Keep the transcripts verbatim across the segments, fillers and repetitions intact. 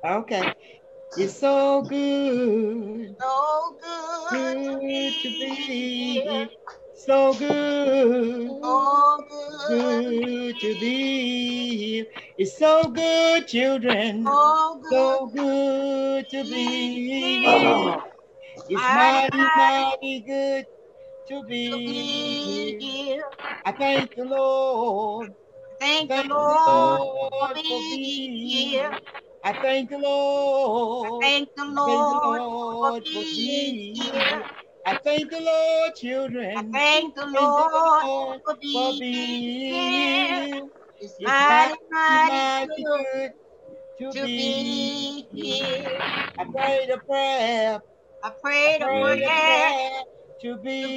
Okay. It's so good, So good to good to be be here. here. So good, So good to good to be be here. It's so good, children. so good So good to to be be here. here. It's Mighty, mighty, mighty mighty good to to be be here. here. I thank the Lord. I Thank the thank the Lord for Lord for being being here. here. I thank the Lord. Thank the I thank the Lord for Lord for being being here. here. I thank the Lord, I children. thank the I thank the Lord Lord for for being being here. here. It's It's mighty, mighty, mighty mighty good good to to be be here. here. I prayed a prayer. I I prayed a prayed a prayer prayer to to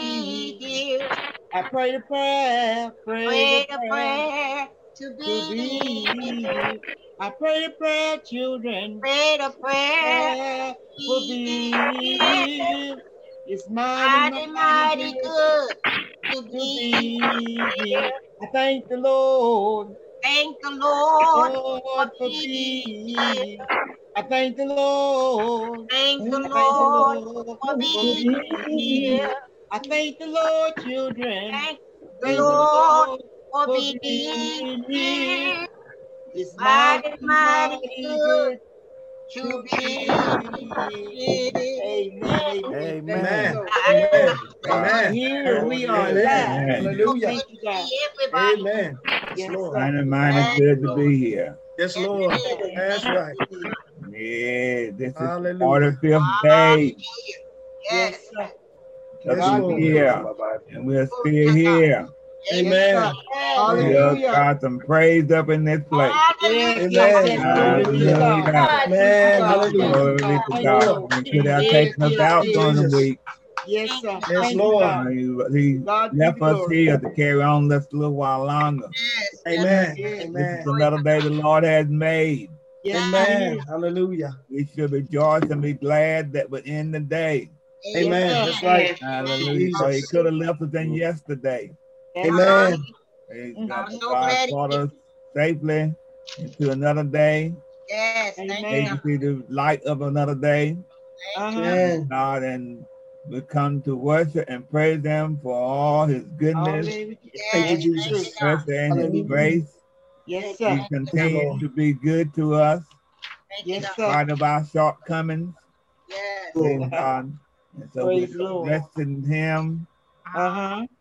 be be here. here. I prayed a prayer, I prayed a prayed a prayer prayer to to be be here. here. I prayed a prayer, children, Prayed a prayer prayer to will be be here. here. It's mighty, Mighty, mighty mighty good good to to be be here. here. I thank the Lord, Thank the Lord for Lord for being here. being. I thank the Lord, Thank the I thank the Lord Lord for for being here. being. I thank the Lord, children. Thank the Thank the Lord Lord for for being being here. here. It's It's mighty, mighty, mighty mighty good good to to be be here. here. Amen, amen. Thank you, Amen. Amen. Lord. Amen. We Amen. here, So we it are is. Amen. alive. Amen. So Hallelujah. Thank good you, to God. see everybody. Amen. Yes, Yes, Lord. sir. Mighty, mighty Yes, good to Lord. be here. Yes, Yes, it Lord. is. That's Yes, right. it is. Yeah, this is the Hallelujah. forty-fifth day. Hallelujah. Yes, Yes. sir. of Yes, the God be Lord. glory. year, and we're Glory still to God. here. Yes, Amen. sir. Amen. Amen. Still Hallelujah. got some praise up in this place. Yes, Hallelujah. yes, Amen. yes. Glory be to Hallelujah. God. Hallelujah. God. Thank you, Man, God. Thank hallelujah. you, Glory God. to Yes, Thank you, God. Lord. Lord. He could have Yes, Amen. taken us yes, out Thank you, yes. during the Jesus. week. Yes, Thank sir. you, Yes, God. Thank you, Lord. God. Uh, he, he God be the left us glory. here to carry on just a little while longer. Yes, yes, Amen. yes. This is Amen. Glory another to day God. the Lord has made. Yes, it Amen. is. Hallelujah. We should rejoice and be glad that we're in the day. Yes, Amen. sir. That's Amen. right. Yes. Thank you, Hallelujah. So he Jesus. could have Hallelujah. left us in yesterday. That's right. Amen. Praise God. I'm Mm-hmm. But so God glad he brought did. us safely into another day. Yes, thank you, Able God. to Amen. see the light of another day. Thank you, Uh-huh. God. Praise Amen. God, and we come to worship and praise Him for all His All goodness, day. Thank you, Yes, That's thank true. you, Jesus. God. mercy, and His Hallelujah. grace. Yes, Yes, sir. He thank you, Yes, God. continues Lord. to be good to us, Thank you, Yes, in God. sir. spite of our shortcomings. Yes. Praise Lord. God. And so we Praise the Lord. rest in Him Uh-huh. Uh-huh.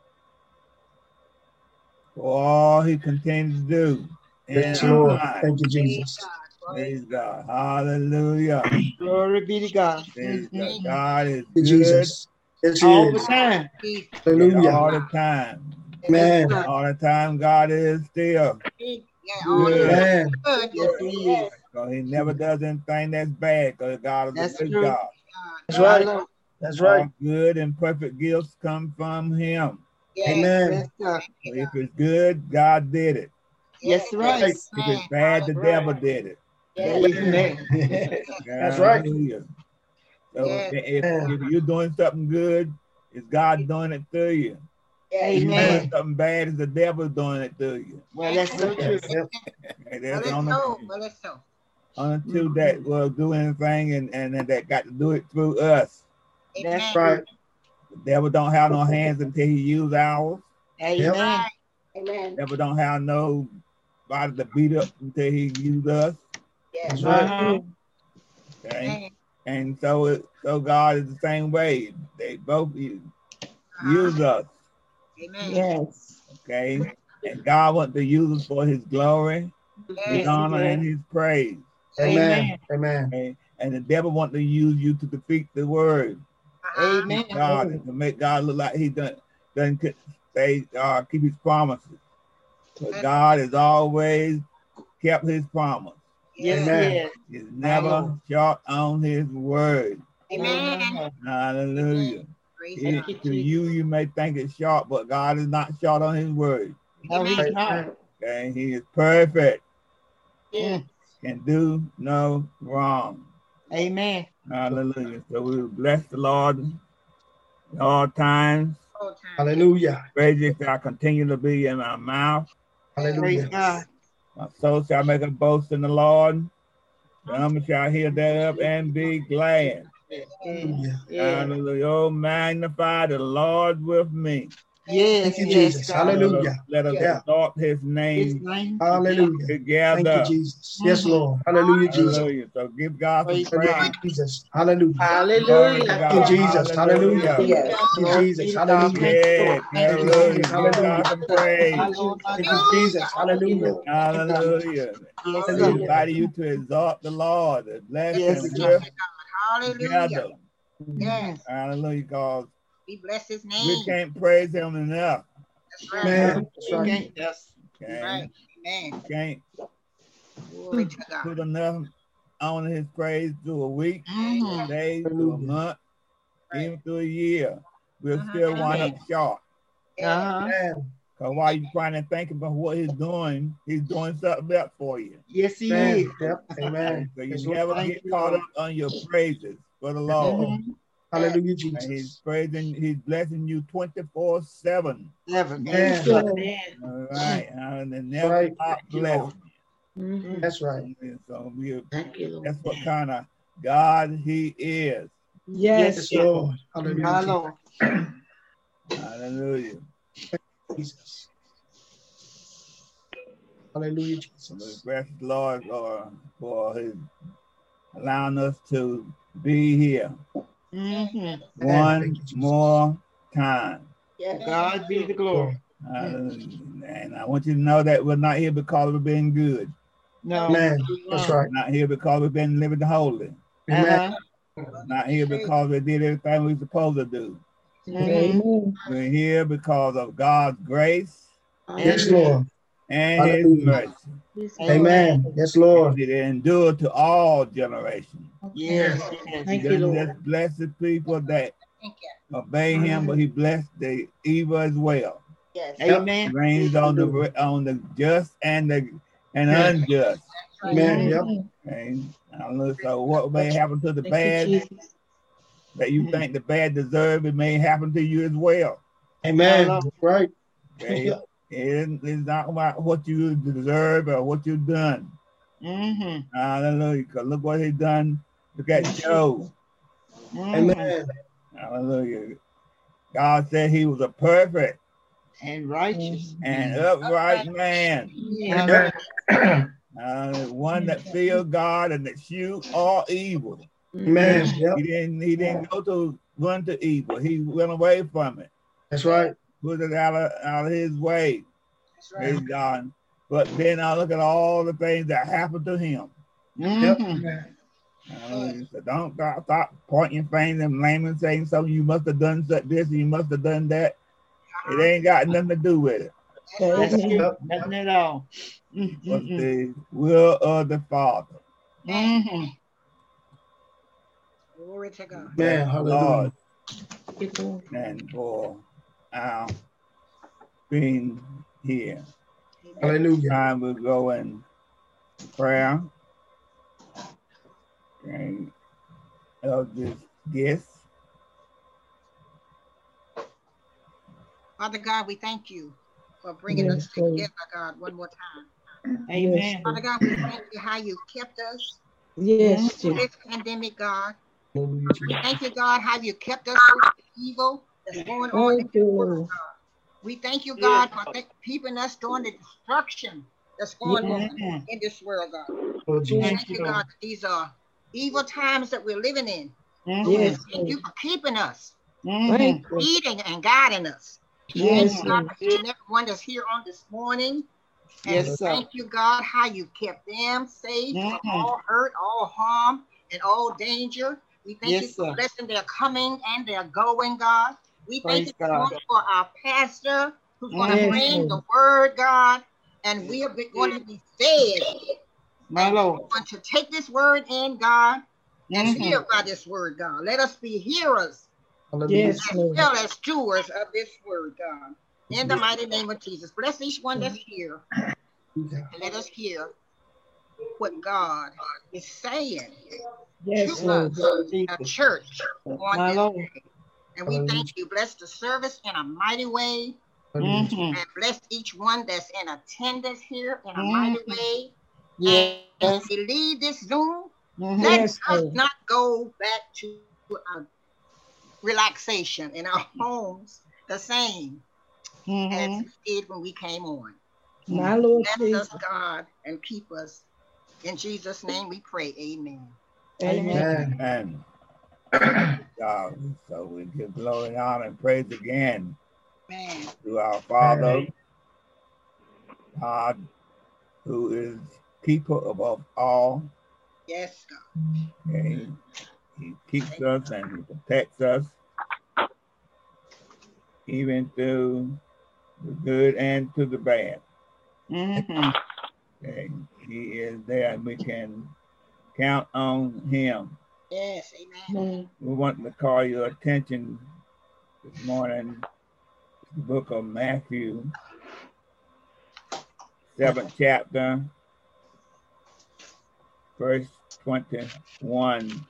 for all He continues to do in Yes, our Lord. Mm. lives. Thank you, Praise Jesus. God. Praise Praise God. Hallelujah. Glory be to God. Praise God. Mm-hmm. Thank you, God is Thank you, good. Jesus. Yes, He All the is. time. Jesus. Yeah, Hallelujah. all the time. Yes, Amen. sir. All the time, God is still Yeah, all the Good. good. time. Amen. Good. Yes, Yes, he is. yes. So He never does anything that's bad because God is a That's good true. God. That's God. My right. Lord. That's right. All good and perfect gifts come from Him. Yes. Yes, Amen. sir. Thank you, So if God. it's good, God did it. Yes. Yes, right. Right. If it's Amen. bad, the Right. devil did it. Yes. Amen. Amen. That's right. Hallelujah. So Yes. if, Amen. if you're doing something good, it's God doing it through you. Yes. If you're doing Amen. Amen. something bad, it's the devil doing it through you. Well, that's so Yep. true. Yep. And Well, there's it's only, so. Well, it's so. only two Mm-hmm. that will do anything and, and that got to do it through us. That's Amen. Right. true. The devil don't have no hands until he use ours. Yep. Amen. Right. Amen. Devil don't have no body to beat up until he use us. Yes. That's right. Uh-huh. Okay. Amen. And so it, so God is the same way. They both use, use Uh-huh. us. Amen. Yes. Okay. And God wants to use us for his glory, his Yes. Yes, he honor, does. and his praise. Yes. Amen. Amen. Amen. Okay. And the devil wants to use you to defeat the word, Uh-huh. defeat Amen. God, and to make God look like he doesn't, doesn't say, uh, keep his promises. But Yes. God has always kept his promise. Yes, Yes. Amen. yes. He's My never Lord. short on his word. Amen. Uh-huh. Amen. Hallelujah. Praise It, Thank God. you, to Jesus. you, you may think it's short, but God is not short on his word. No, Amen. he's Right. not. Okay, he is perfect, Yes. Mm. can do no wrong. Amen. Hallelujah. So we will bless the Lord at all times. All time. Yes. Hallelujah. Praises shall continue to be in my mouth. Praise Hallelujah. God. My soul shall make a boast in the Lord. Some shall hear thereof and be glad. Hallelujah. Hallelujah. Oh, magnify the Lord with me. Yes, Thank you, yes, Jesus. God. Hallelujah. Let us Yeah. exalt his His name name. Hallelujah. together. Thank you, Jesus. Yes, Lord. Hallelujah, Jesus. Hallelujah. So give God some Praise praise. God. Jesus. Hallelujah. Glory to Hallelujah. Thank you, God. Jesus. Hallelujah. Hallelujah. Yes, Thank you, Lord. Jesus. Be to God. Hallelujah. Thank you, Lord. Yes. Thank you, Thank you, Lord. Hallelujah. Jesus. Give God Hallelujah. some My praise. Lord, my Thank you, God. Jesus. Hallelujah. Hallelujah. Yes, We sir. invite you to exalt the Lord, to bless Yes, him sir. with Hallelujah. together. Yes. Hallelujah. Because We bless his we name. can't praise him enough. That's right. Man, that's You right. can't. Yes. Okay? Right. Amen. Can't Glory to put God. enough on his praise through a week, Mm-hmm. days, through a Hallelujah. month, Right. even through a year. We'll Mhm. still wind up short. Uh-huh. Man, Because while you're trying to think about what he's doing, he's doing something else for you. Yes, he man. is. Yep. Amen. So you Yes, Lord. never Thank get you, caught Lord. up on your praises for the Yes, Lord. Lord. Mm-hmm. Hallelujah, And he's Jesus. praising, he's blessing you twenty-four seven. Seven. Man. Yes, sir. Amen. All right. And they never Right. stop Thank you, Lord. blessing. Mm. That's right. And so we, Thank you, Lord. that's what kind of God he is. Yes, Yes, yes. Lord. Hallelujah, My Lord. Hallelujah. Jesus. Hallelujah, So we Jesus. bless the Lord for, for his allowing us to be here Mm-hmm. Man, one thank you, Jesus. more time. To God be the glory. Hallelujah. And I want you to know that we're not here because we've been good. No. Man, that's right. We're not here because we've been living holy. Amen. Uh-huh. Not here because we did everything we were supposed to do. Mm-hmm. We're here because of God's grace Yes, Lord. and his Hallelujah. mercy. Amen. Yes, Lord. It endured to all generations. Yes, yes. He doesn't just bless the people that Thank you. obey him, but he blessed the evil as well. Yes. He Amen. reigns on the on the just and the and Yeah. unjust. Man, yep. Okay? Now, so what may happen to the bad that you think the bad deserve, it may happen to you as well. Amen. Hello. That's right. Okay? Yeah. It- It's not about what you deserve or what you've done. Mm-hmm. Hallelujah. Because look what he's done. Look at Job. Mm-hmm. Amen. Hallelujah. God said he was a perfect And righteous. and upright man. Yeah. Uh, one that feared God and that eschewed all evil. Amen. Yep. He didn't he didn't go to run to evil. He went away from it. That's right. Put it out of, out of his way. That's Praise right. God. But then I look at all the things that happened to him. Yep. Mm-hmm. Uh, so don't stop, stop pointing fingers and blaming, saying something. You must have done this, you must have done that. It ain't got nothing to do with it. That's That's right. true. Yep. Nothing at all. But Mm-hmm. the will of the Father. Mm-hmm. Glory to God. Man, hallelujah. Lord, and for our being here. Hallelujah. Time we'll go in prayer. Okay. Of this guest. Father God, we thank you for bringing us together, God, one more time. Amen. Father God, we thank you how you kept us Yes. through this pandemic, God. Hallelujah, We Jesus. thank you, God, how you kept us from the evil that's going on in this world, God. We thank you, God, for th- keeping us during the destruction that's going on Mhm. in this world, God. Oh, We Jesus. thank you, God, that these are evil times that we're living in. Yes. Thank you for keeping us, Mhm. leading and guiding us. Yes. Thank you, God, for each and everyone that's here on this morning. And Yes, sir. thank you, God, how you kept them safe from Mhm. all hurt, all harm, and all danger. We thank Yes, you for sir. blessing their coming and their going, God. We thank Praise you this God. morning for our pastor who's going to Yes. bring the word, God, and we are going to be fed. My And Lord. we want to take this word in, God, and Mhm. hear by this word, God. Let us be hearers Hallelujah. Yes. as well as stewards of this word, God. In the mighty name of Jesus. Bless each one that's here. And let us hear what God is saying Yes, to Lord. us, the Jesus. church, on My this Lord. day. And we thank you. Bless the service in a mighty way. Hallelujah. Mhm. And bless each one that's in attendance here in a Mhm. mighty way. Yes. And we leave this Zoom, Let Yes, us Lord. not go back to our relaxation in our homes the same as Mm-hmm. we did when we came on. My Lord Bless us, Jesus. God, and keep us. In Jesus' name we pray. Amen. Amen. And God, so we give glory and honor and praise again Amen. to our Father, God, who is keeper above all. Yes, God. Okay? He keeps us and he protects us, even through the good and to the bad. Mm-hmm. Okay? He is there and we can count on him. Yes, amen. We want to call your attention this morning to the book of Matthew, seventh chapter, verse twenty-one.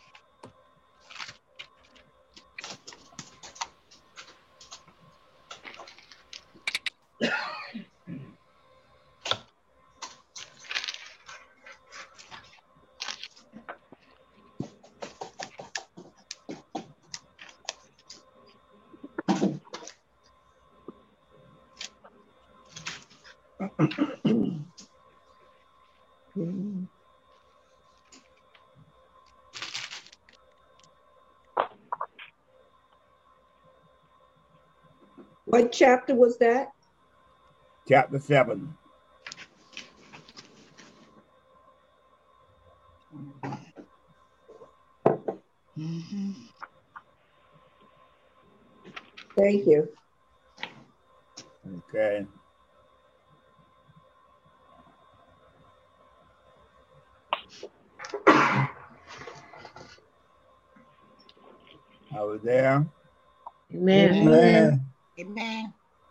What chapter was that? Chapter seven. Mm-hmm. Thank you. Okay. I was there. Amen. Amen. Amen.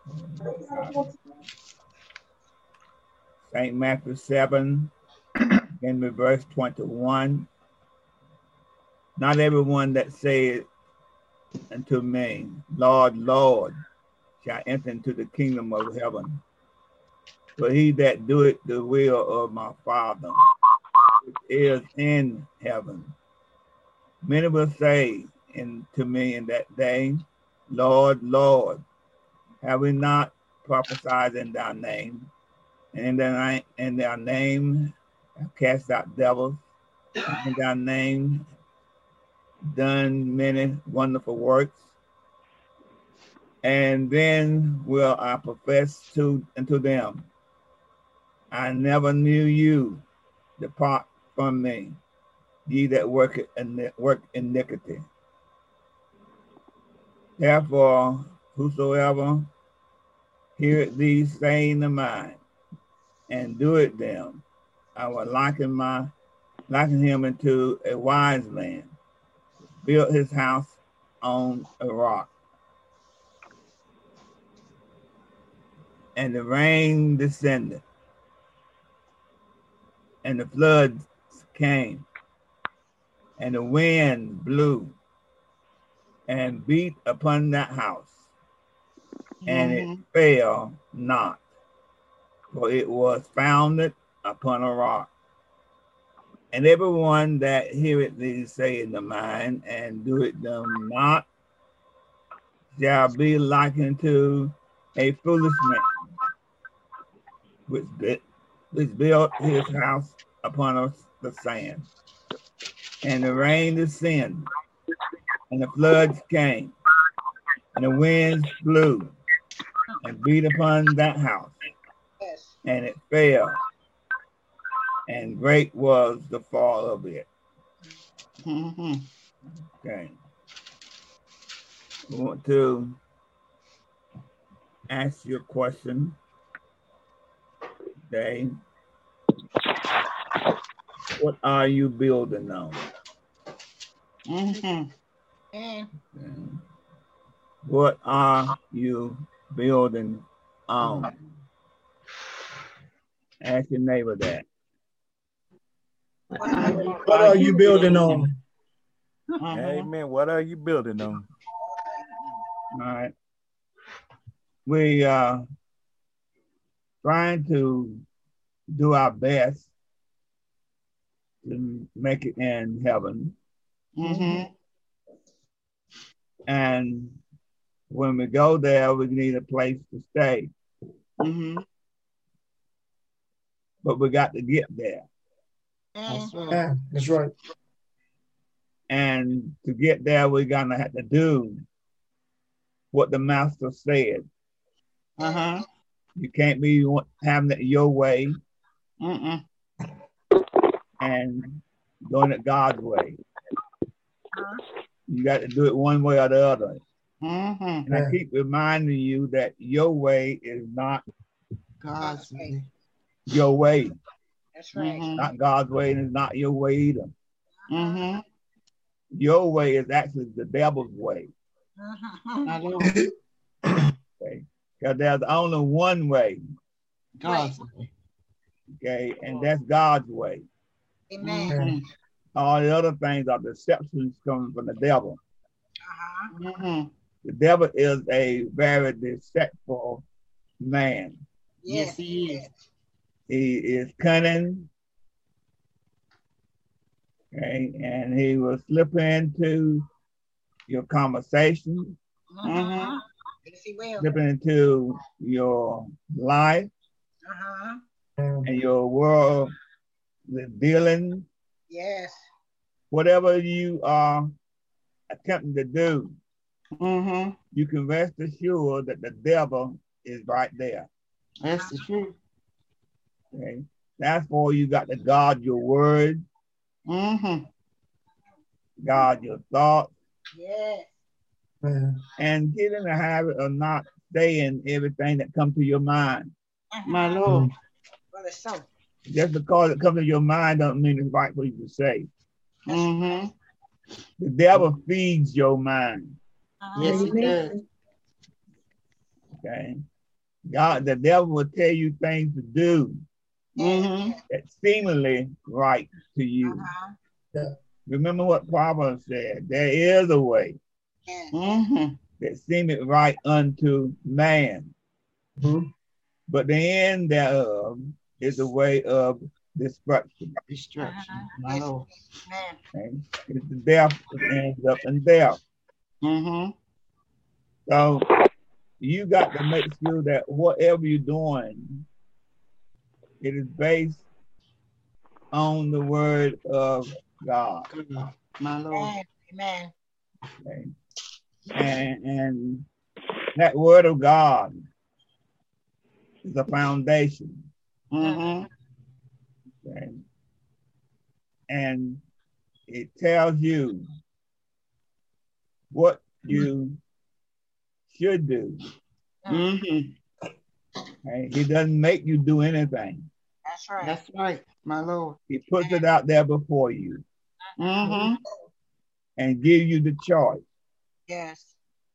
Saint Matthew seven, in the verse twenty-one. Not everyone that saith unto me, Lord, Lord, shall enter into the kingdom of heaven, but he that doeth the will of my Father, which is in heaven. Many will say unto me in that day, Lord, Lord, have we not prophesied in thy name? And in thy, in thy name have cast out devils, and in thy name done many wonderful works. And then will I profess to unto them, I never knew you. Depart from me, ye that work in work iniquity. Therefore, whosoever heareth these saying of mine, and doeth them, I will liken my liken him into a wise man, built his house on a rock. And the rain descended, and the floods came, and the wind blew and beat upon that house, and it Mm-hmm. fell not, for it was founded upon a rock. And everyone that heareth these sayings of mine and doeth them not shall be likened to a foolish man, which, bit, which built his house upon a, the sand. And the rain descended, and the floods came, and the winds blew and beat upon that house, Yes. and it fell, and great was the fall of it. Mm-hmm. Okay. I want to ask you a question today. What are you building on? Mm-hmm. And Okay. What are you building on? Ask your neighbor that. What are you building on? Uh-huh. Amen. What are you building on? All right. We are uh, trying to do our best to make it in heaven. Mm-hmm. And when we go there, we need a place to stay. Mm-hmm. But we got to get there. That's right. Yeah, that's right. And to get there, we're going to have to do what the master said. Uh-huh. You can't be having it your way Mm-mm. and doing it God's way. You got to do it one way or the other. Mm-hmm. And Yeah. I keep reminding you that your way is not God's way. your way. That's right. Mm-hmm. Not God's way, and it's not your way either. Mm-hmm. Your way is actually the devil's way. My Lord. Okay? Because there's only one way, God's way. okay, and that's God's way. Amen. Mm-hmm. All the other things are deceptions coming from the devil. Uh-huh. Mm-hmm. The devil is a very deceitful man. Yes, he is. He is cunning, okay, and he will slip into your conversation, Uh-huh. Yes, he will. slip into your life Uh-huh. Mm. and your world dealing, Yes. whatever you are attempting to do, Mm-hmm. you can rest assured that the devil is right there. That's the truth. Okay, that's why you got to guard your word, Mm-hmm. guard your thoughts, Yes. Yeah. and get in the habit of not saying everything that comes to your mind. My Lord. Brother, so. Just because it comes to your mind don't mean it's right for you to say. Mm-hmm. The devil feeds your mind. Uh-huh. Yes, he does. Okay, God, the devil will tell you things to do Mm-hmm. that seemingly right to you. Uh-huh. Remember what Proverbs said: there is a way Yes. Mm-hmm. that seemeth right unto man, Mhm. but the end thereof is the way of destruction. Destruction. Uh-huh. My Yes. Lord. Amen. Okay? It's the death that ends up in death. Mm-hmm. So you got to make sure that whatever you're doing, it is based on the word of God. God. My Lord. Amen. Amen. Okay? And, and that word of God is a foundation. Mm-hmm. Okay? And it tells you what you should do. Mm-hmm. Okay? He doesn't make you do anything. That's right. That's right. My Lord. He puts it out there before you Mm-hmm. and give you the choice. Yes.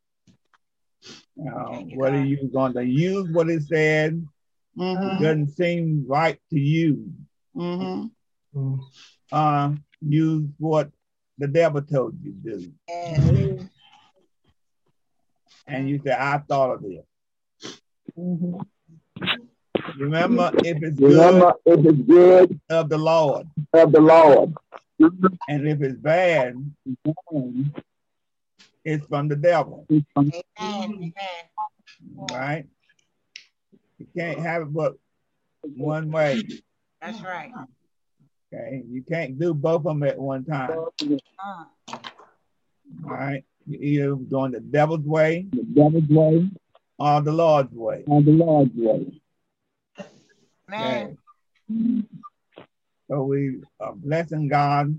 Uh, Thank you, whether God. you're going to use what it said, Mm-hmm. doesn't seem right to you. Mm-hmm. Mm. Uh, use what the devil told you to do. Yes. And you say, I thought of this. Mhm. Remember, if it's Remember, good if it's good of the Lord, of the Lord, and if it's bad, it's from the devil, Amen. Amen. right? You can't have it but one way, That's right. okay? You can't do both of them at one time, all Uh, right? You're either going the devil's way the devil's way or the Lord's way. or the Lord's way. man. Okay. So we are blessing God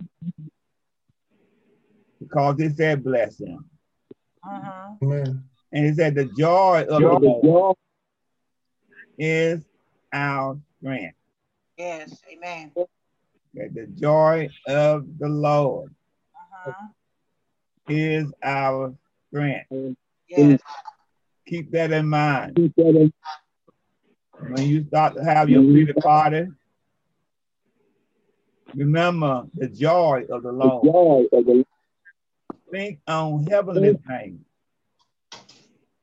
because it said bless him. Uh-huh. Amen. And it said the joy of the The Lord joy is our strength. Yes. Amen. Okay. The joy of the Lord Uh-huh. is our strength. Yes. Keep that in mind. he said is When you start to have your pity party, remember the joy of the the Lord. joy of the Think on heavenly things.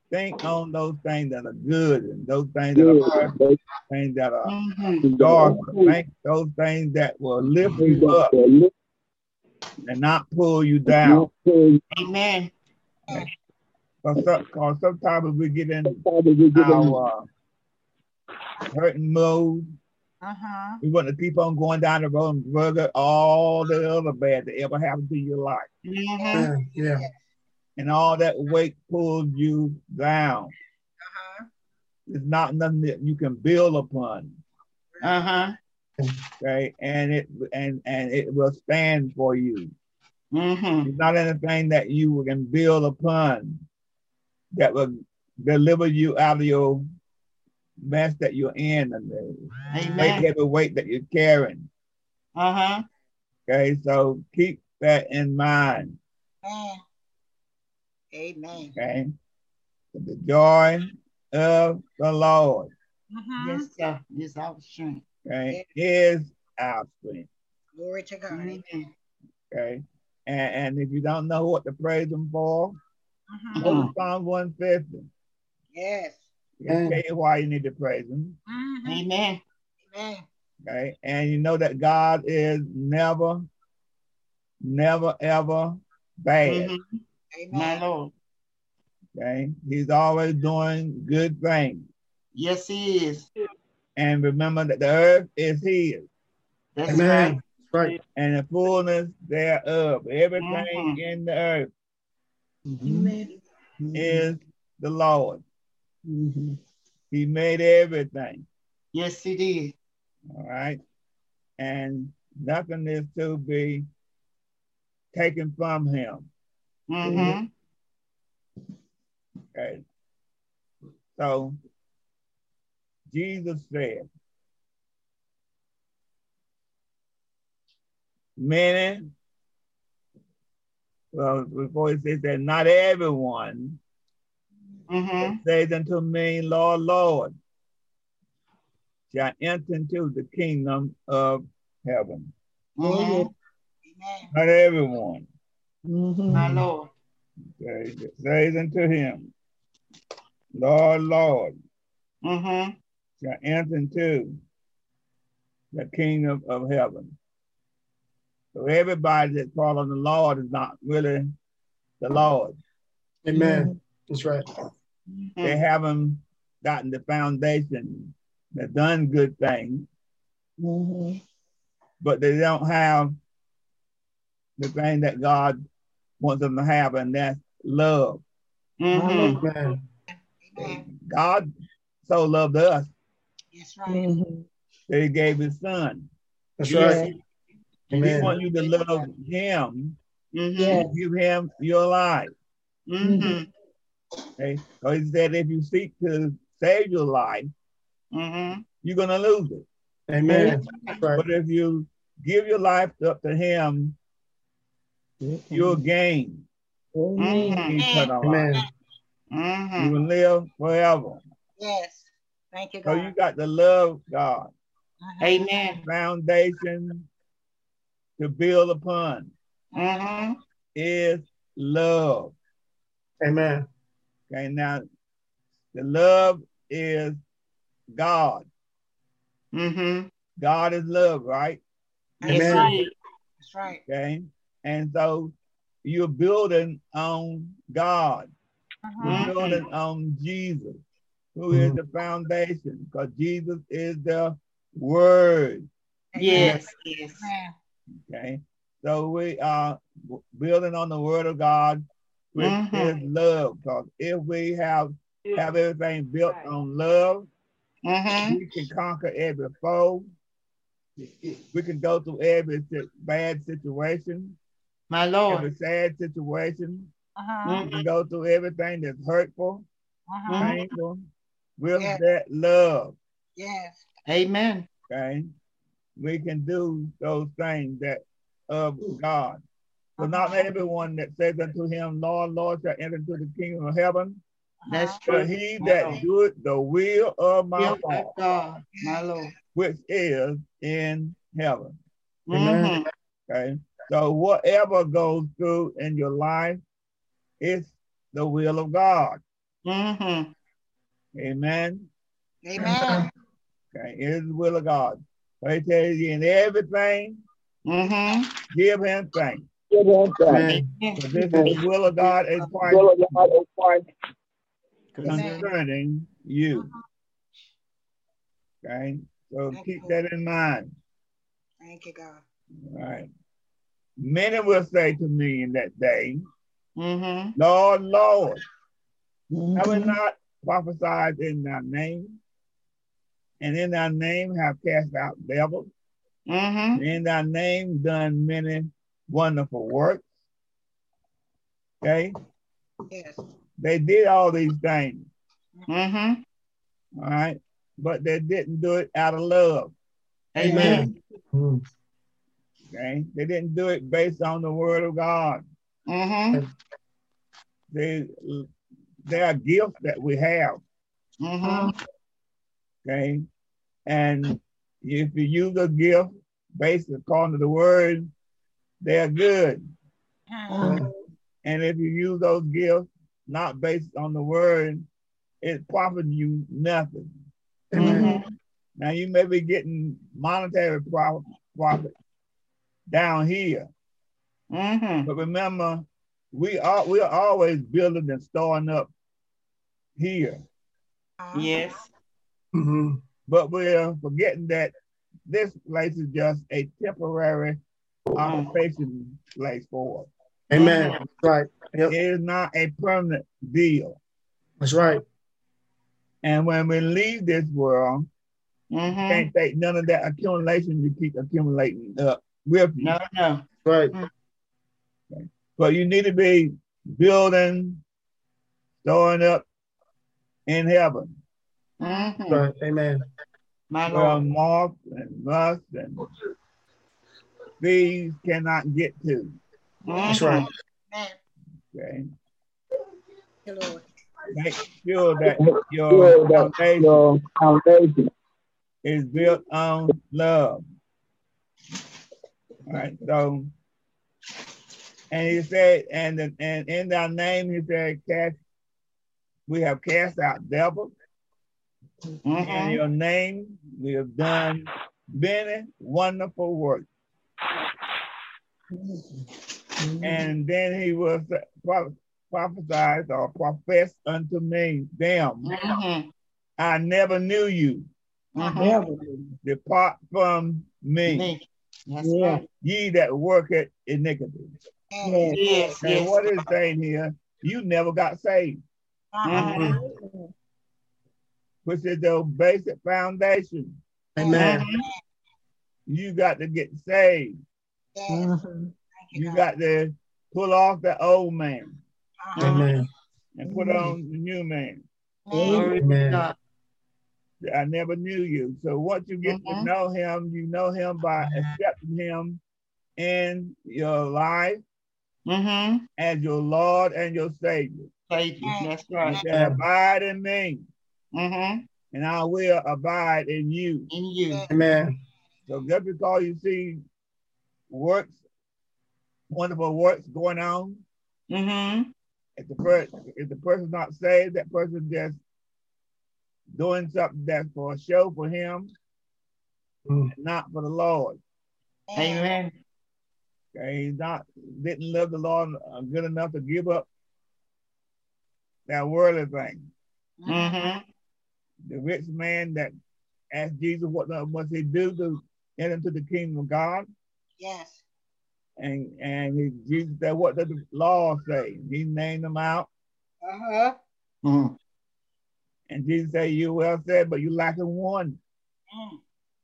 think on those things that are good and those things that are perfect, things that are Mhm. dark. Think those things that will lift you up and not pull you down. Amen. Because sometimes we get in our uh, hurting mode. Uh-huh. We want to keep on going down the road and forget all the other bad that ever happened to your life. Mhm. Yeah, yeah. And all that weight pulls you down. Uh-huh. It's not nothing that you can build upon. Uh-huh. Okay, and it and and it will stand for you. Mhm. It's not anything that you can build upon that will deliver you out of your mess that you're in and the weight, Amen. heavy weight that you're carrying. Uh-huh. Okay, so keep that in mind. Amen. Amen. Okay, the joy of the Lord. Mhm. Yes, sir. It's our strength. Okay, is our strength. Glory to God. Mhm. Okay, and, and if you don't know what to praise Him for, Mhm. go to Psalm one fifty. Yes. It'll tell you why you need to praise Him. Mhm. Amen. Amen. Okay, and you know that God is never, never, ever bad. Mhm. My Amen. Lord. Okay, He's always doing good things. Yes, He is. And remember that the earth is His, That's Amen. right. That's right. and the fullness thereof. Everything Mhm. in the earth Amen. is the Lord. Mhm. He made everything. Yes, He did. All right, and nothing is to be taken from Him. Mm-hmm. Okay, so Jesus said, many, well, before He says that, not everyone Mm-hmm. says unto me, Lord, Lord, shall enter into the kingdom of heaven. Mm-hmm. Amen. Not everyone, My Lord. okay, that says unto Him, Lord, Lord, Mm-hmm. shall enter into the kingdom of heaven. So everybody that calls on the Lord is not really the Lord. Amen. That's right. They haven't gotten the foundation. They've done good things, but they don't have the thing that God wants them to have, and that's love. Mm-hmm. Amen. Amen. God so loved us That's right. that He gave His Son. That's Yes. right. And He Amen. wants you to love Him, Mm-hmm. give Him your life. Mm-hmm. Okay? So He said, if you seek to save your life, Mm-hmm. you're going to lose it. Amen. That's right. But if you give your life up to Him, you'll gain Mm-hmm. eternal life. Amen. You Mm-hmm. will live forever. Yes. Thank you, So God. you got to love God. Uh-huh. Amen. Foundation to build upon Mm-hmm. is love. Amen. Okay, now the love is God. Mm-hmm. God is love, right? Yes, Amen. He is. That's right. Okay, and so you're building on God. You're Uh-huh. Mhm. building on Jesus, who is the foundation, because Jesus is the Word. Yes, yes. Amen. Okay, so we are building on the Word of God, which Mhm. is love. Because if we have have everything built on love, Mm-hmm. we can conquer every foe. We can go through every si- bad situation, My Lord. every sad situation. Uh-huh. We can go through everything that's hurtful, Uh-huh. painful, with Yeah. that love. Yes. Amen. Okay, we can do those things that of God. So not Uh-huh. everyone that says unto Him, Lord, Lord, shall enter into the kingdom of heaven, That's Uh-huh. true. but he My that Lord. doeth the will of my Will of Father, God. My Lord. which is in heaven. Mm-hmm. Okay, so whatever goes through in your life, it's the will of God. Mm-hmm. Amen. Amen. Okay, it is the will of God. So he tells you in everything, Mm-hmm. give him thanks. Give him thanks. Amen. For this is the will of God in Christ Will of God is Christ. concerning you. Okay, so Thank keep you. that in mind. Thank you, God. All right. Many will say to me in that day, Mm-hmm. Lord, Lord, Mhm. have we not prophesied in thy name? And in thy name have cast out devils? Mm-hmm. And in thy name done many wonderful works? Okay, Yes. they did all these things, Mm-hmm. all right, but they didn't do it out of love. Amen. Mm. Okay, they didn't do it based on the word of God. Mm-hmm. They, they are gifts that we have. Mm-hmm. Okay, and if you use a gift based according to the word, they are good. Amen. And if you use those gifts not based on the word, it profits you nothing. Amen. Now you may be getting monetary profit, profit down here, Mm-hmm. but remember, we are we are always building and storing up here, Yes. Mm-hmm. but we're forgetting that this place is just a temporary occupation place for us. Amen. That's right. Yep. It is not a permanent deal. That's right. And when we leave this world, Mm-hmm. can't take none of that accumulation you keep accumulating up with you. No, no. Right. But you need to be building, storing up in heaven. Mm-hmm. Right. Amen. My Where Lord. moth and rust and thieves cannot get to. That's Mm-hmm. right. Amen. Okay. Thank you, Lord. Make sure that Feel your that foundation your foundation. is built on love. All right. So, and he said, and the, and in thy name, he said, cast, we have cast out devils. In Mm-hmm. your name, we have done many wonderful works. And then he was pro- prophesied or professed unto me, them, Mm-hmm. I never knew you. Mm-hmm. Depart from me, Me. That's Yeah. right. ye that work at iniquity. Yes. Yes, And yes. what is saying here? You never got saved, Uh-huh. Mm-hmm. which is the basic foundation. Amen. Mm-hmm. You got to get saved. Yes. Mhm. Thank you, You God. got to pull off the old man Uh-huh. Amen. and put on the new man. Amen. Glory to Amen. God. I never knew you. So once you get to Mhm. know him, you know him by accepting him in your life Mm-hmm. as your Lord and your Savior. Thank you. That's You right. say, abide in me, Mm-hmm. and I will abide in you. In you. Amen. So just because you see works, wonderful works going on, Mm-hmm. if the person if the person's not saved, that person just doing something that's for a show for him, Mm. and not for the Lord. Amen. Okay, he's not didn't love the Lord uh, good enough to give up that worldly thing. Mm-hmm. The rich man that asked Jesus what must he do to enter into the kingdom of God, Yes. and and he, Jesus said, "What does the law say?" He named them out, Uh-huh. Mm-hmm. and Jesus said, "You well said, but you lacking one." Mm.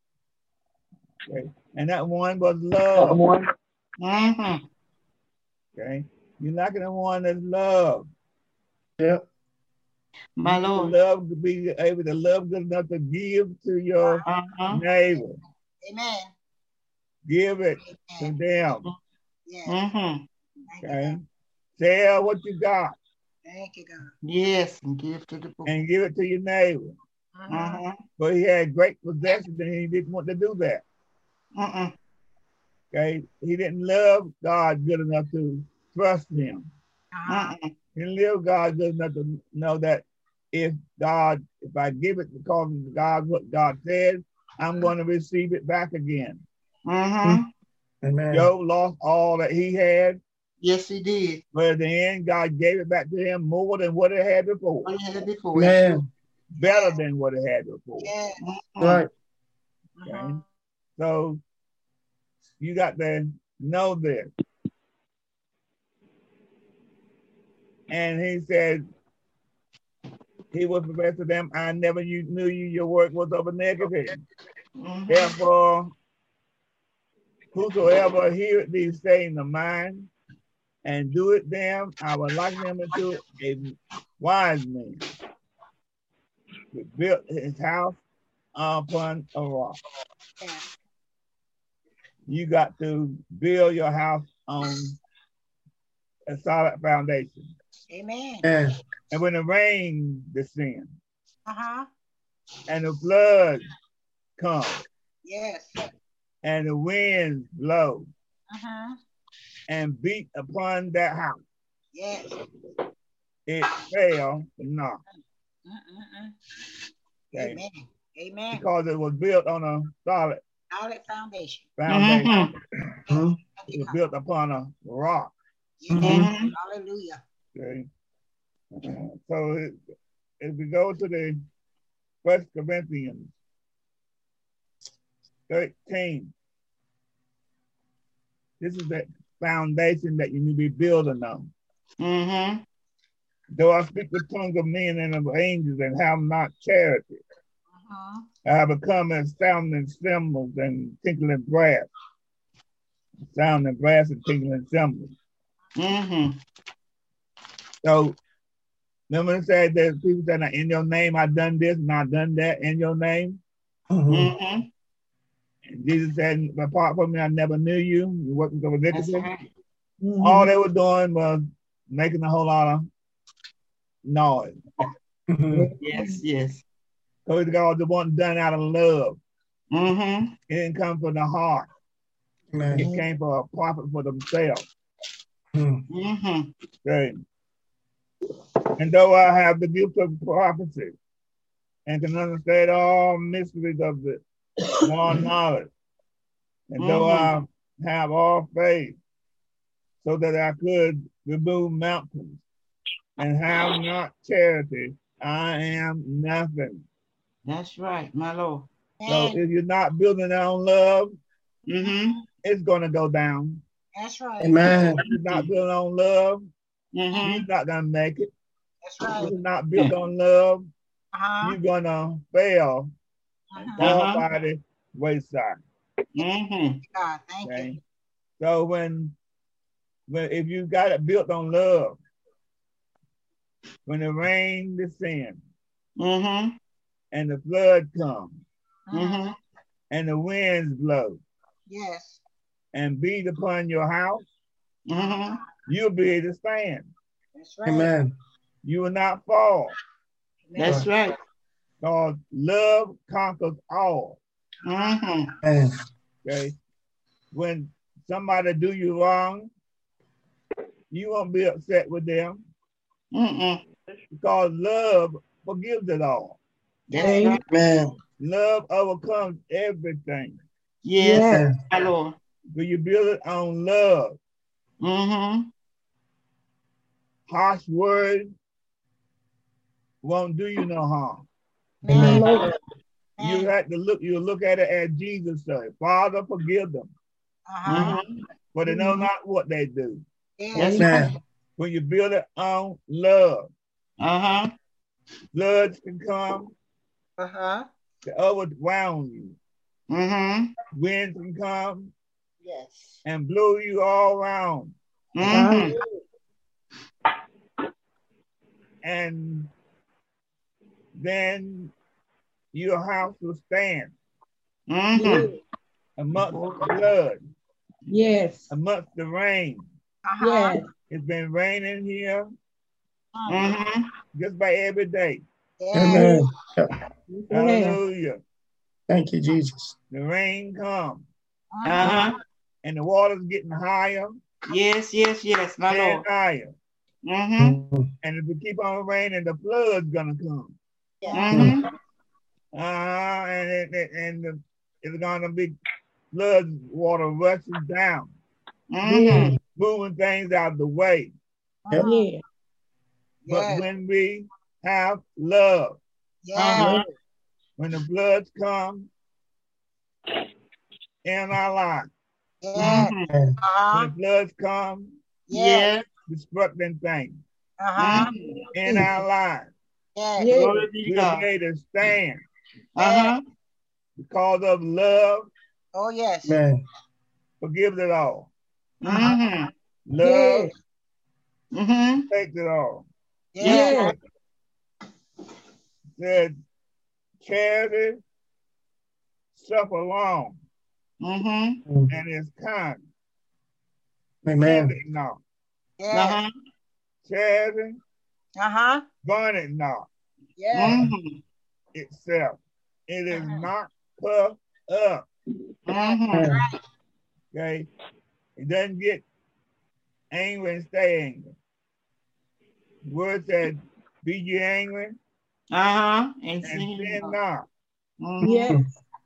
Okay, and that one was love. Someone. Mm-hmm. Okay, you lacking the one that's love. Yep. My You need to Lord. love to be able to love good enough to give to your Uh-huh. neighbor. Amen. Give it to Amen. them. Yes. Mm-hmm. Thank you, Okay, God. tell what you got Thank you, God. Yes, and give to the poor. and give it to your neighbor. Uh-huh. Uh-huh. But he had great possessions and he didn't want to do that. Uh-uh. Okay, he didn't love God good enough to trust him. Uh-huh. Mm-mm. You live God good enough to know that if God, if I give it because of God, what God said, I'm going to receive it back again. Mm-hmm. Amen. Job lost all that he had, Yes, he did. but at the end, God gave it back to him more than what it had before. What he had before. Amen. Better than what it had before. Yes. Mm-hmm. Right. Okay? So you got to know this. And he said, he was professed to them, I never you knew you, your work was of a negative. Mm-hmm. Therefore, whosoever heareth these sayings of mine and do it them, I will liken him into a wise man who built his house upon a rock. Yeah. You got to build your house on a solid foundation. Amen. Amen. And when the rain descends Uh-huh. and the flood comes Yes. and the winds blow Uh-huh. and beat upon that house, Yes. it fell not. Uh-uh-uh. Okay? Amen. Amen. Because it was built on a solid Solid foundation. foundation. Mm-hmm. Mm-hmm. It was built upon a rock. Yes. Mhm. Hallelujah. Okay? So it, if we go to the First Corinthians thirteen, this is the foundation that you need to be building on. Mm-hmm. Though I speak with tongues of men and of angels and have not charity, Uh-huh. I have become as sounding cymbals and tinkling brass. Sounding brass and tinkling cymbals. Mm-hmm. So remember it said that people said, in your name I done this and I done that in your name. Mm-hmm. Mm-hmm. And Jesus said, apart from me, I never knew you. You wasn't going to That's iniquity. right. All they were doing was making a whole lot of noise. Mm-hmm. Yes, yes. So God, the one done out of love. Mm-hmm. It didn't come from the heart. Amen. It came for a profit for themselves. Mm-hmm. Mm-hmm. Okay. And though I have the gift of prophecy and can understand all mysteries of the all knowledge, and though I have all faith, so that I could remove mountains, and have not charity, I am nothing. That's right, my Lord. So if you're not building on love, Mm-hmm. it's gonna go down. That's right. Amen. If you're not building on love, Mm-hmm. you're not gonna make it. That's If right. you're not built on love, Uh-huh. you're gonna fail and Uh-huh. fall Uh-huh. by the wayside. Mm-hmm. God, thank you. Okay. So when when if you got it built on love, when the rain descends Mm-hmm. and the flood comes Mm-hmm. and the winds blow Yes. and beat upon your house, Mm-hmm. you'll be able to stand. That's right. Amen. You will not fall. That's right. Because love conquers all. Mm-hmm. Amen. Okay. When somebody do you wrong, you won't be upset with them Mm-mm. because love forgives it all. That's right. Amen. Love overcomes everything. Yes, Yeah. my Lord. When you build it on love, Mm-hmm. harsh words won't do you no harm. Amen. You have to look, you look at it as Jesus said, Father, forgive them, Uh-huh. Mm-hmm. for they know not what they do. That's Yes. Amen. When you build it on love, Uh-huh. floods can come Uh-huh. to overwhelm you. Mm-hmm. Winds can come Yes. and blow you all around. Mm-hmm. And then your house will stand Mm-hmm. amongst the flood, Yes. amongst the rain. Uh-huh. Yes. It's been raining here Mm-hmm. just by every day. Yes. Amen. Yep. Hallelujah. Thank you, Jesus. The rain comes Uh-huh. and the water's getting higher Yes, yes, yes, my and Lord. higher. Mm-hmm. And if it keep on raining, the flood's gonna come. Mm-hmm. Uh, and it, it, and the, it's gonna be flood water rushes down, Mm-hmm. moving things out of the way. Yep. Yeah. But Yes. when we have love, Yeah. when the floods come in our lives, Yeah. Mm-hmm. Uh-huh. when floods come Yeah. Yeah. destructing things Uh-huh. Mm-hmm. in our lives, Yeah. Yeah. Glory be to we'll God. be able to stand Uh-huh. because of love, Oh, yes. Man. forgives it all. Mm-hmm. Love Mm-hmm. takes it all. Yeah. Yeah. Said charity suffer long Mm-hmm. and is kind. Amen. Give it not. Yeah. Uh-huh. Charity Uh-huh. burn it not Yeah. Mm-hmm. itself. It is Uh-huh. not puffed up. Mm-hmm. Okay? It doesn't get angry and stay angry. Word said, be ye angry Uh-huh. And and sin sin not. not. Mhm. Yeah.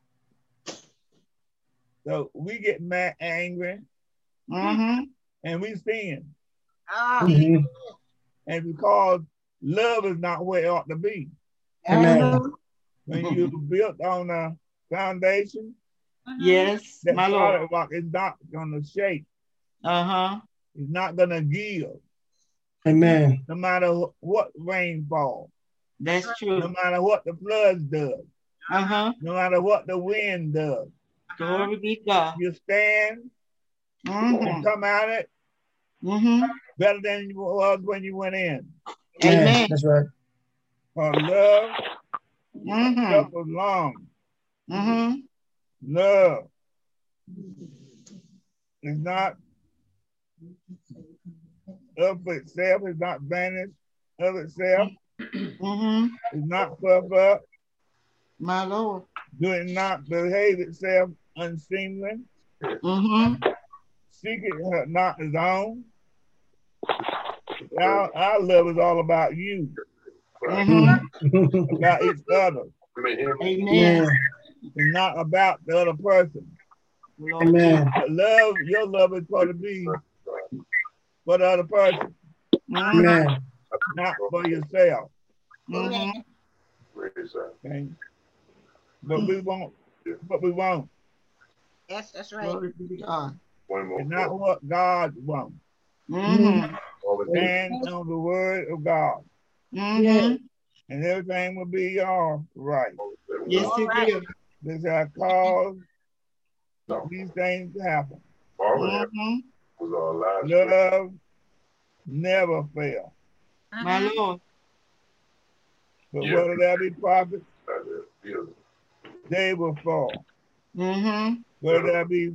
So we get mad angry Mhm. and we sin. Ah. Mhm. And because love is not where it ought to be. Amen. When you're built on a foundation, Yes, that my Lord. solid rock is not gonna shake. Uh-huh. It's not gonna give, Amen. no matter what rainfall, That's no true. matter what the floods does, Uh-huh. no matter what the wind does. Glory be to God. You stand and Mm-hmm. come out it Mm-hmm. better than you was when you went in. Amen. Amen. That's right. For love Mm-hmm. suffers long. Mm-hmm. Love is not of itself, it's not vanished of itself, Mm-hmm. it's not puffed up, My Lord. do it not behave itself unseemly, Mm-hmm. seek it not his own. Our, our love is all about you, Mm-hmm. about each other. Amen. Amen. It's not about the other person. Lord. Amen. But love, your love is supposed to be for the other person, Mm-hmm. Amen. not for yourself. Mm-hmm. Okay? But we won't, but we won't. Yes, that's right. Glory be to God. It's not what God wants. Mm-hmm. Stand on the word of God, Mm-hmm. and everything will be all right. Yes, All it right. will. This has caused these things to happen. Mm-hmm. Love never fails. My Uh-huh. Lord. But whether there be prophets, they will fall. Mm-hmm. Whether there be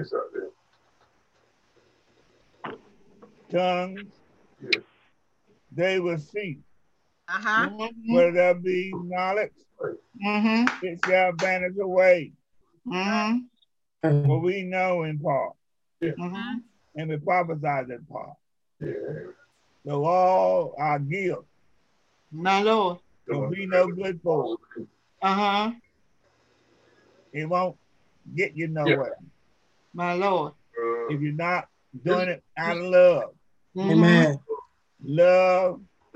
tongues, they will cease. Uh-huh. Mm-hmm. Whether there be knowledge, Mm-hmm. it shall vanish away. Mm-hmm. For we know in part, Mm-hmm. and we prophesy in part. So all our guilt My Lord. will be no good for us. Uh-huh. It won't get you nowhere My Lord. if you're not doing it out of love. Mhm. Amen. Love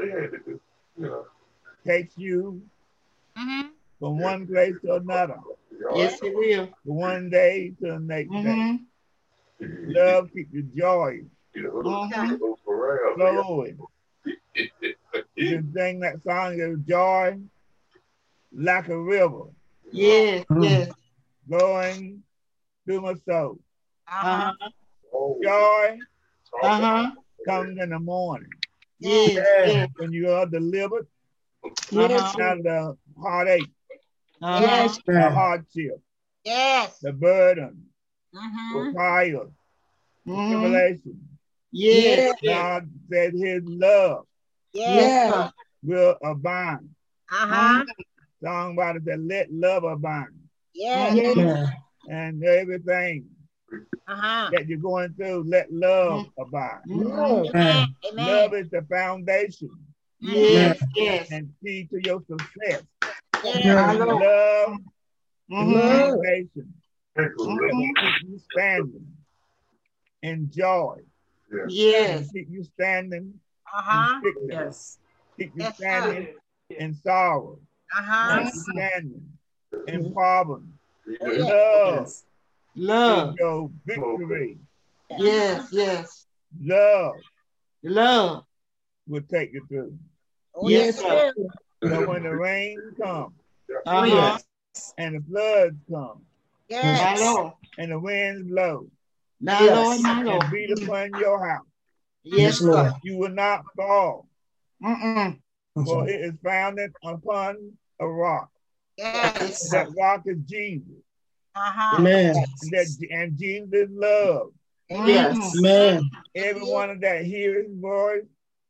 takes you Mm-hmm. from one place to another, Yes, it will. from one day to the next day. Mm-hmm. Love keeps the joy Mm-hmm. flowing. You can sing that song of joy like a river Yes, yes. going through my soul. Uh-huh. Uh-huh. Joy Uh-huh. comes in the morning Yes, yes. when you are delivered Yes. out of the heartache, Uh-huh. Yes. the Amen. hardship, Yes. the burden, Mm-hmm. the trials, the Mm-hmm. tribulation. Yes, yes. God said his love Yes. Yes. will abide. Uh-huh. Songwriter said, let love abide. Yes. Mhm. Amen. And everything Uh-huh. that you're going through, let love abide. Amen. Amen. Love is the foundation Yes, yes. and key to your success. Yes. Love Mhm. is the foundation that Mhm. will keep you standing in joy, Yes, and keep you standing Uh-huh. in sickness, yes. keep you Yes, sir. standing in sorrow, Uh-huh. keep you standing in problems. Oh, yes. Love Yes. Love. is your victory. Yes, yes. Love Love. will take you through. Oh, Yes, yes, sir. it is. So when the rain comes Uh-huh. and the floods come My Yes. Lord. and the winds blow My Lord, my and Lord. beat upon your house, Yes, Yes, Lord. sir. you will not fall, Mm-mm. for it is founded upon a rock. Yes. Yes, That sir. rock is Jesus, Uh-huh. Amen. and that and Jesus is love. Yes. Amen. Everyone that hears his voice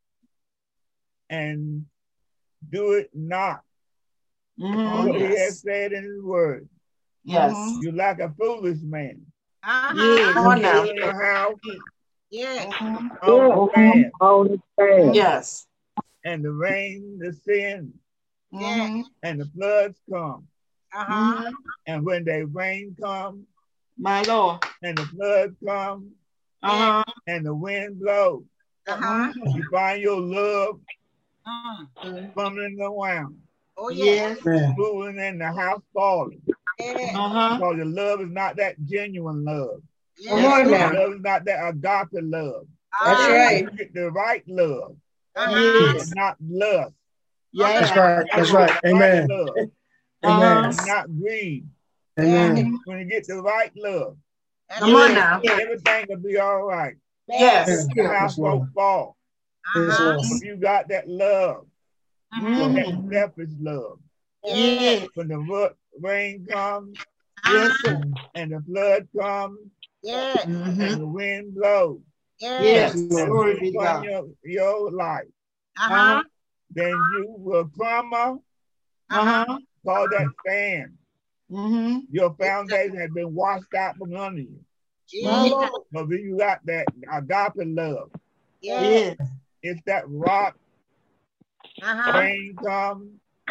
and do it not Mhm. what he has Yes. said in his word. Yes. You're like a foolish man. Uh-huh. Yes. You Come on now. build your house Yes. Mhm. on the sand, Yes. and the rain descends, Yes. Mhm. and the floods come. Uh-huh. Mhm. And when the rain comes, My Lord. and the floods come, Uh-huh. and the wind blows, Uh-huh. you find your love Mm. fumbling around, Oh, yes. Yes. Amen. moving in the house falling. Yes. Uh-huh. Because your love is not that genuine love. Come Yes. on Your now. love is not that agape love. That's Uh-huh. right. You get the right love, Uh-huh. Yes. not lust. Yeah. That's right. That's right. The right Amen. love, Amen. Uh-huh. not greed. Amen. When you get the right love, Come on now. everything will be all right. Yes. The house Yes, Lord. won't fall. Yes, Uh-huh. Lord. If you got that love, Mhm. that selfish love, Yes. when the ru- rain comes Yes, sir. and the flood comes Yes. Mhm. and the wind blows Yes. Yes. Lord. Glory be to upon God. your, your life, Uh-huh. then you will crumble, Uh-huh. call that stand. Mm-hmm. Your foundation has been washed out from under you. Jesus. But if you got that agape love, Yes. Yes. it's that rock, Uh-huh. rain comes,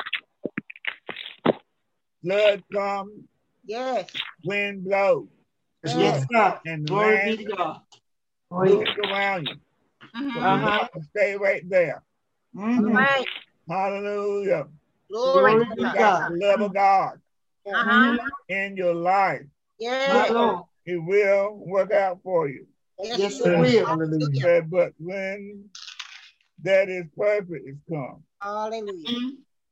flood comes, Yes. wind blows, Yes, Yes, Lord. sir. and the Glory land be to God. moves around you. But Mhm. you Uh-huh. have to stay right there. Mm-hmm. Right. Hallelujah. Glory Glory to be You to God. got the God. love of God Uh-huh. in your life. My Yes. Lord. It will work out for you. Yes, it it will. will. Hallelujah. But, but when that is perfect is come, Hallelujah.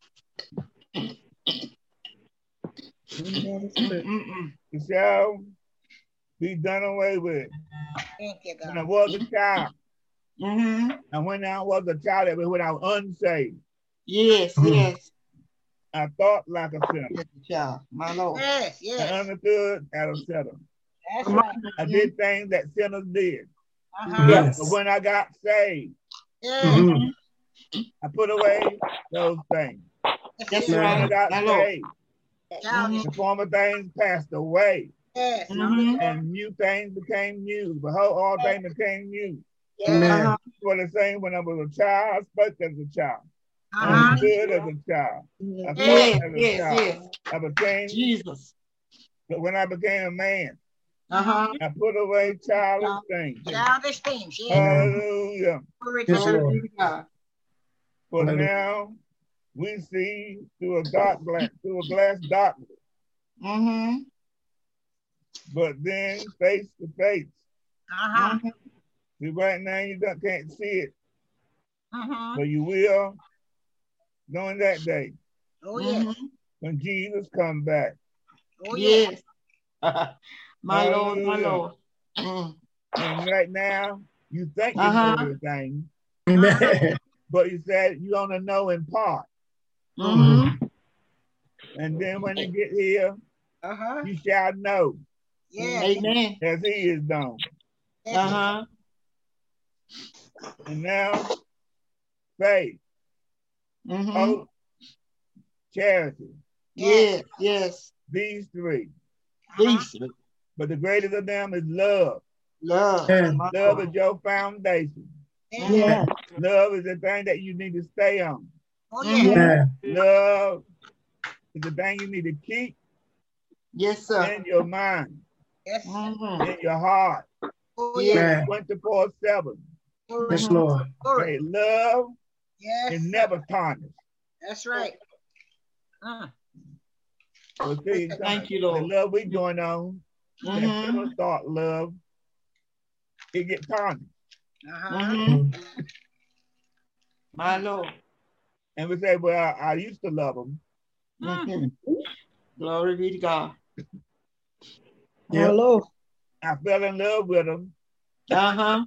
Mm-mm. it shall be done away with. Thank you, When I God. was a child, Mm-hmm. and when I was a child, that was when I was unsaved, Yes, Mhm. yes. I thought like a sinner. Yes, child. My Lord. Yes. I Yes. understood as a sinner. That's right. I did things that sinners did. Uh-huh. Yes. But when I got saved, Yes. Mhm. I put away those things. That's When I right. got My Lord. saved, Childish. the former things passed away, Yes. Mm-hmm. and new things became new. Behold, all things became new. Amen. Uh-huh. For the same, when I was a child, I spoke as a child. I Uh-huh. understood as a child. I thought Yes, as a yes, child. yes. I became, Jesus. but when I became a man, Uh-huh. I put away childish things. Childish things. Yes. Hallelujah. Glory to Yes, God. Lord. Glory be to God. For Hallelujah. now we see through a dark glass, through a glass darkness, Mm-hmm. but then face to face. Uh-huh. Mm-hmm. See, right now you don't, can't see it, Uh-huh. but you will during that day Oh, yes. Mm-hmm. when Jesus comes back. Oh, yes. Yes. My Lord, my Hallelujah. Lord. Mm. And right now you think you Uh-huh. know everything, Amen. but you said you only know in part. Mm-hmm. And then when you get here, Uh-huh. you shall know Yes. Amen. as he is known. Yes. Uh-huh. And now faith, Mm-hmm. hope, charity, Yes, yes. these three. Uh-huh. These. But the greatest of them is love. Love. Amen. My Love Lord. is your foundation. Yeah. Love is the thing that you need to stay on. Oh, yeah. Amen. Love is the thing you need to keep Yes, sir. in your mind, Yes. Mhm. in your heart, Oh, yeah. Amen. twenty-four seven. Yes, Lord. Okay, love Yes. is never tarnished. That's right. Uh, So see, Thank you, the Lord. love we going on, that Mhm. people start love, it get tarnished. uh-huh. Mhm. My Lord. And we say, well, I used to love them. Mhm. Glory be to God. Yep. Lord. I fell in love with them. Uh-huh.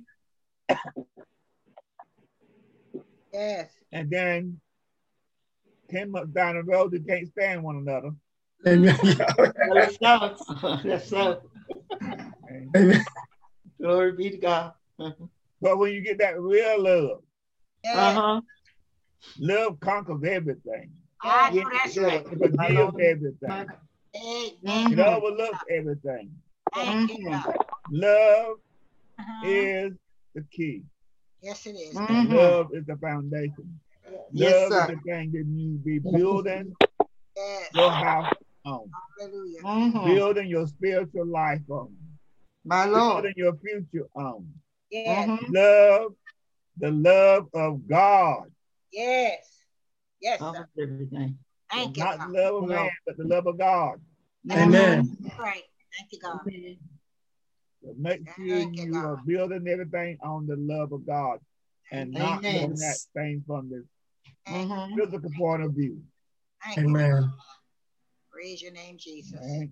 Yes. And then ten months down the road, they can't stand one another. Amen. Let's go. Let's go. And- Amen. Glory be to God. Uh-huh. But when you get that real love, Yes. Uh-huh. love conquers everything. I know that's right. It forgives everything. Amen. It Mhm. overlooks everything. Thank you, Mhm. God. Love Uh-huh. is the key. Yes, it is. Mhm. Love is the foundation. Yes, Love sir. is the thing that you be building Yes. your house on, Hallelujah. Mhm. building your spiritual life on, My Lord. building your future on. Yes. Mhm. Love, the love of God, Yes. Yes, Of sir. everything. Thank you, not the God. love of man, but the love of God. Amen. That's right. Thank you, God. So make sure Thank you, you God. are building everything on the love of God and not Amen. looking at things from the Mhm. physical point of view. Thank you. Amen. Praise your name, Jesus. Right?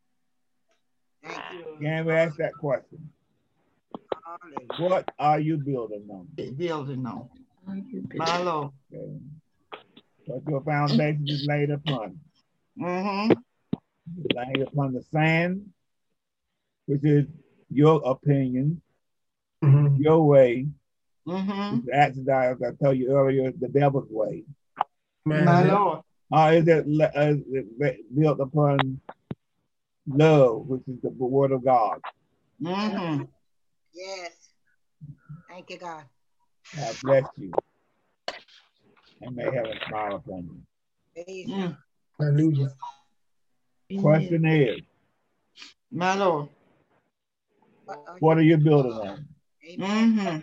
Thank you. Can we ask that question? Hallelujah. What are you building on? Building on. My Lord. Okay. What your foundation is laid upon. Mm-hmm. It's laid upon the sand, which is your opinion, Mhm. your way. Mm-hmm. It's actually, as I told you earlier, the devil's way. My Amen. Lord. Or is it, le- uh, is it built upon love, which is the word of God? Mm-hmm. Yes. Thank you, God. God bless you. And may heaven smile upon you. Praise Mm. Him. Hallelujah. Question is, My Lord. What are what you- are you building on? Amen. Mm-hmm.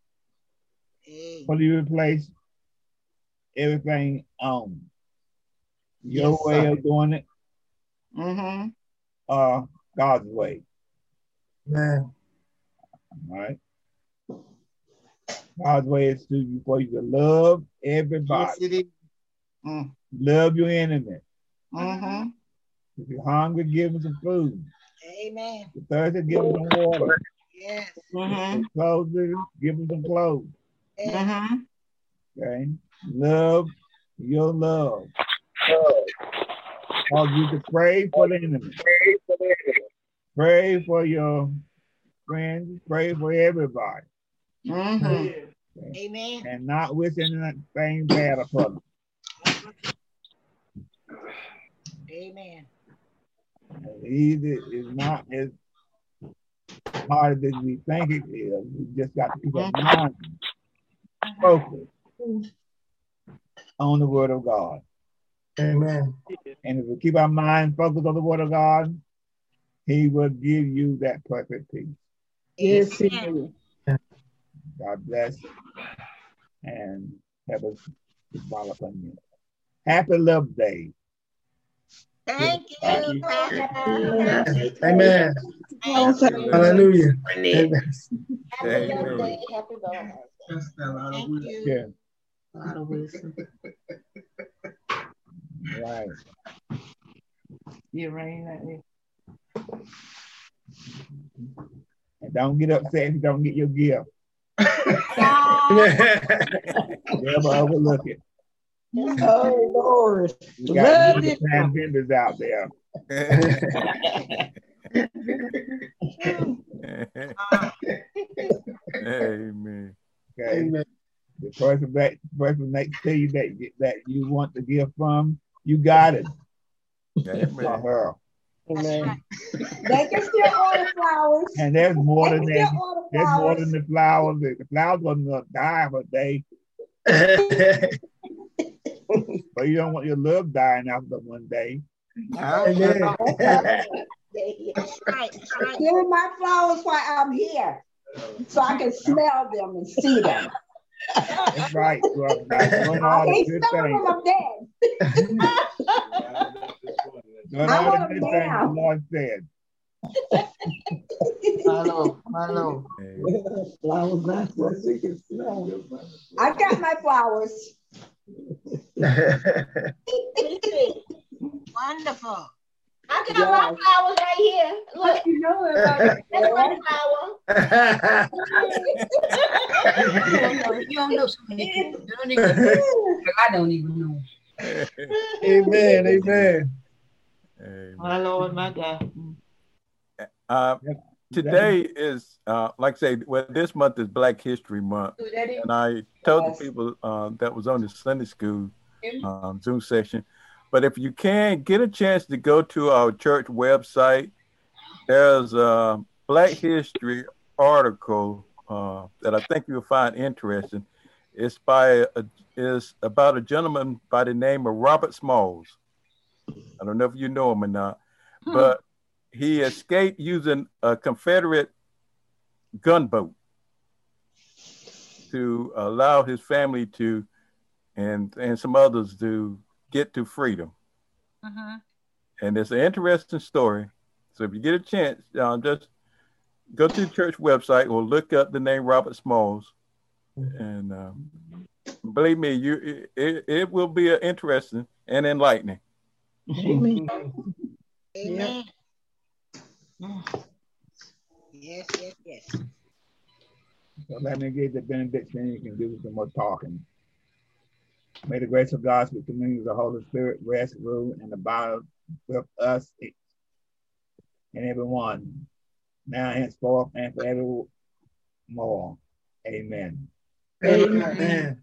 Amen. What do you replace everything on? Your Yes, way sir. of doing it Mm-hmm. or God's way? Amen. All right. God's way is to for you to love everybody. Yes, it is. Mm. Love your enemy. Mm-hmm. If you're hungry, give them some food. Amen. If you're thirsty, give them some water. Yes. Mm-hmm. If they're clothes, give them some clothes. Yes. Mm-hmm. Okay. Love your love. Cause you to pray for the enemy. Pray for your friends. Pray for everybody. Mm-hmm. Amen. And not wishing anything bad upon them. Amen. Easy is not as hard as we think it is. We just got to keep our mind focused on the word of God. Amen. And if we keep our mind focused on the word of God, He will give you that perfect peace. Yes, he Amen. will. God bless and have a smile upon you. Happy Love Day. Thank you, Thank you. Pastor. Amen. Thank you. Hallelujah. Amen. Amen. Thank you. Yeah, A lot of wisdom. right. You rain at me. And don't get upset if you don't get your gift. Never overlook it. Oh, Lord. You got Love the it. transgenders out there. Amen. Okay. Amen. The person that person next to you that that you want the gift from, you got it. Amen. Or her. That's Amen. right. They can still order flowers. And there's more They than can that. still order There's more flowers. than the flowers. The flowers wasn't gonna die of a day, but you don't want your love dying after one day. Amen. That's right. That's right. Give me my flowers while I'm here, so I can smell them and see them. That's right. You are doing I all the can't good smell things. when I'm dead. Doing I all the want good them things now. the Lord said. Hello, hello. Flowers, that's what we can smell. I got my flowers. Wonderful. I got my flowers right here. Look, You know about that's my flower. You don't know so many people. You don't even know. I don't even know. Amen. Amen. Amen. My Lord, my God. Uh, today is, uh, like I say, well, this month is Black History Month. And I told Yes. the people uh, that was on the Sunday school um, Zoom session, but if you can get a chance to go to our church website, there's a Black History article uh, that I think you'll find interesting. It's by a, it's about a gentleman by the name of Robert Smalls. I don't know if you know him or not, but he escaped using a Confederate gunboat to allow his family to, and and some others to get to freedom. Uh-huh. And it's an interesting story. So if you get a chance, uh, just go to the church website or look up the name Robert Smalls. And um, believe me, you it, it will be uh, interesting and enlightening. Amen. Amen. Yes, yes, yes. So let me give the benediction. You can do some more talking. May the grace of God, with the communion of the Holy Spirit, rest, rule, and abide with us and everyone, now henceforth and forevermore. Amen. Amen.